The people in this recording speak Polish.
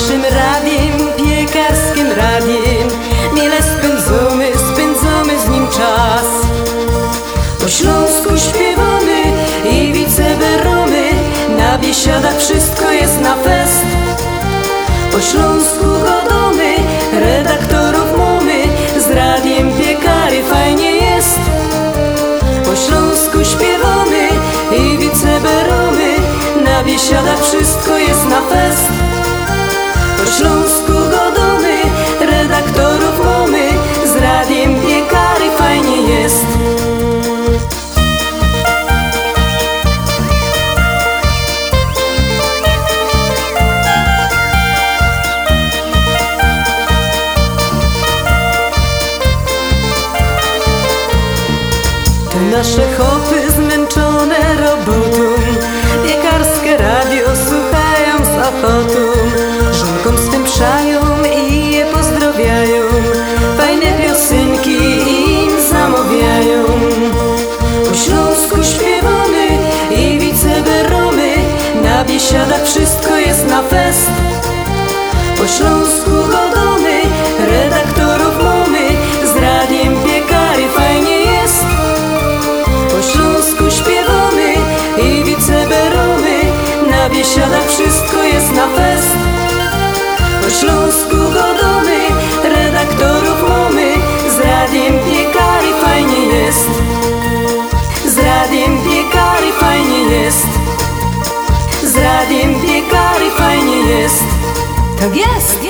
naszym radiem, piekarskim radiem, mile spędzamy z nim czas. Po śląsku śpiewamy i wiceberomy, na biesiadach wszystko jest na fest. Po śląsku godomy, redaktorów mamy, z radiem piekary fajnie jest. Po śląsku śpiewamy i wiceberomy, na biesiadach wszystko jest na fest. Po śląsku godomy, redaktorów mamy, z radiem piekary fajnie jest. To nasze chopy zmęczone robotą, piekarskie radio słuchają z ochotą. Żonkom swym przają i je pozdrowiają, fajne piosenki im zamawiają. Po śląsku śpiewamy i wiceberomy, na biesiadach wszystko jest na fest. Po śląsku godomy, redaktorów mamy, z radiem piekary fajnie jest. Po śląsku śpiewamy i wiceberomy, na biesiadach wszystko jest na fest. Po śląsku godomy, redaktorów mamy, z radiem piekary fajnie jest. Z radiem piekary fajnie jest. Z radiem piekary fajnie jest. Tak jest!